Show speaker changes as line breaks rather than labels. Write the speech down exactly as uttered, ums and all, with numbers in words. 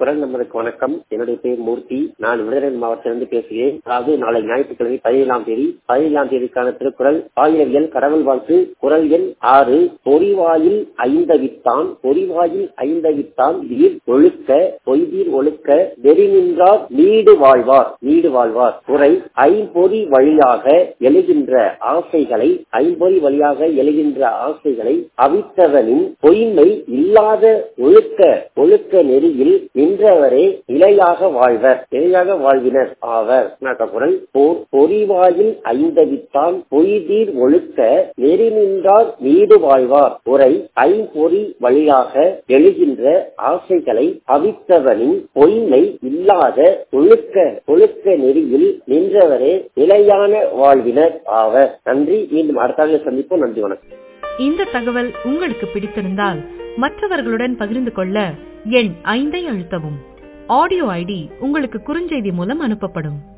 குரல் நம்பருக்கு வணக்கம். என்னுடைய பேர் மூர்த்தி. நான் விருதுநகர் மாவட்டத்திலிருந்து பேசுகிறேன். அதாவது நாளை ஞாயிற்றுக்கிழமை பதினேழாம் தேதி பதினேழாம் தேதிக்கான திருக்குறள் ஆயிரவியல் கடவுள் வாழ்த்து. குரல் எண் ஆறு. பொறிவாயில் ஐந்தவித்தான் பொறிவாயில் ஐந்தவித்தான் நீர் ஒழுக்க பொய்தீர் ஒழுக்க வெறி நின்றார் நீடு வாழ்வார் நீடு வாழ்வார். குறை ஐம்பொறி வழியாக எழுகின்ற ஆசைகளை ஐம்பொறி வழியாக எழுகின்ற ஆசைகளை அவித்தவனின் பொய்மை இல்லாத ஒழுக்க ஒழுக்க நெறியில் நின்றவரே நிலையாக வாழ்வர் நிலையாக வாழ்வினர் ஆவர். குரல் பொறிவாயில் ஐந்தவித்தான் பொய்தீர் ஒழுக்க நெறி நின்றார் நீடு வாழ்வார். உரை ஐம்பொறி வழியாக எழுகின்ற ஆசைகளை அவித்தவனின் பொய்மை இல்லாத ஒழுக்க ஒழுக்க நெறியில் நின்றவரே நிலையான வாழ்வினர் ஆவர். நன்றி. மீண்டும் அடுத்த சந்திப்போம். நன்றி, வணக்கம்.
இந்த தகவல் உங்களுக்கு பிடித்திருந்தால் மற்றவர்களுடன் பகிர்ந்து கொள்ள எண் ஐந்தை அழுத்தவும். ஆடியோ ஐடி உங்களுக்கு குறுஞ்செய்தி மூலம் அனுப்பப்படும்.